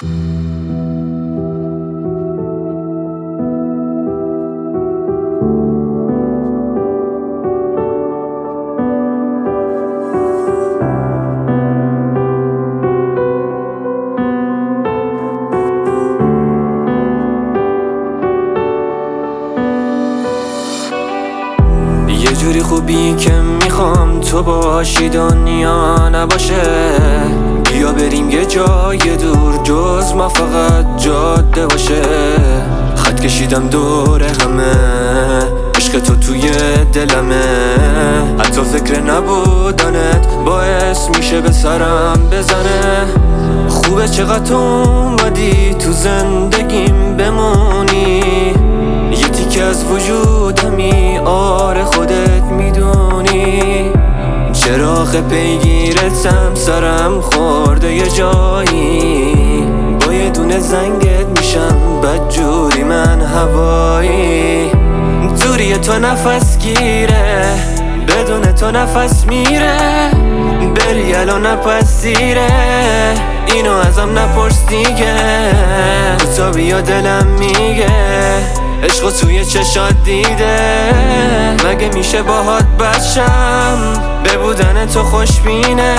یه جوری خوبی که میخوام تو باشی دنیا نباشه. بیا بریم یه جای دور جز ما فقط جاده باشه. خط کشیدم دور همه، عشق تو توی دلمه. حتی فکر نبودنت باعث میشه به سرم بزنه. خوبه چقدر تو اومدی تو زندگیم بمونی. یه تیکه از وجودمی، آره خودت میدونی. چراغ پیگیرتم سرم خورده یه جایی. با یه دونه زنگت میشم بدجوری من هوایی. دوری تو نفس گیره، بدون تو نفس میره. بری الان نپذیره، اینو ازم نپرس دیگه. تا بیا دلم میگه عشقو توی چشات دیده. مگه میشه باهات بچم به بودن تو خوشبینه.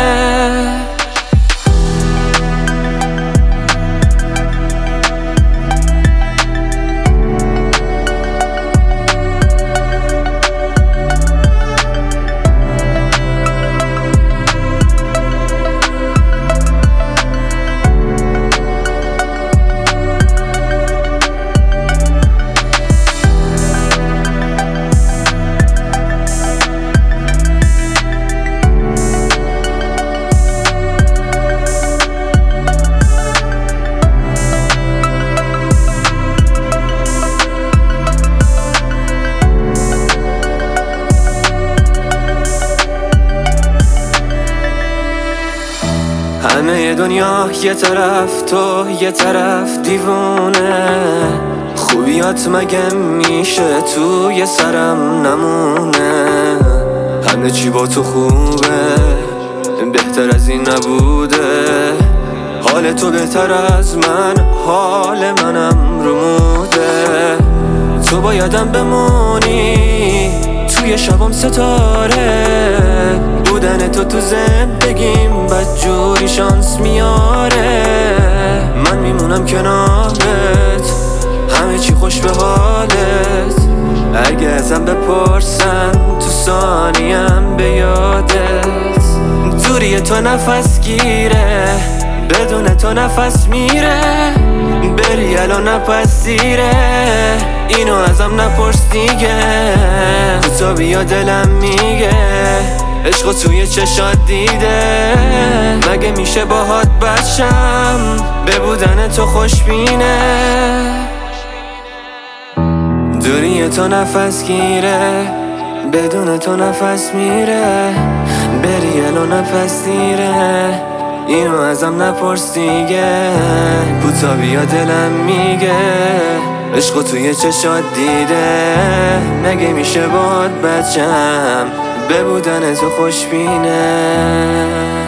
همه دنیا یه طرف، تو یه طرف دیوونه. خوبیات مگه میشه توی سرم نمونه. همه چی با تو خوبه، بهتر از این نبوده. حال تو بهتر از من، حال منم رموده. تو بایدم بمونی توی شبم ستاره. بودن تو زندگیم بدجوری شانس میاره. من میمونم کنارت، همه چی خوش به حالت. اگه ازم بپرسن تو ثانیم به یادت. دوری تو نفس گیره، بدون تو نفس میره. بری الان نپذیره، اینو ازم نپرس دیگه. تا بیا دلم میگه عشقو توی چشات دیده. مگه میشه باهات بچم به بودن تو خوشبینه. دوری تو نفس گیره، بدون تو نفس میره. بری الان نپذیره، اینو ازم نپرس دیگه. تا بیا دلم میگه عشقو توی چشات دیده. مگه میشه باهات بچم به بودن تو خوشبینه.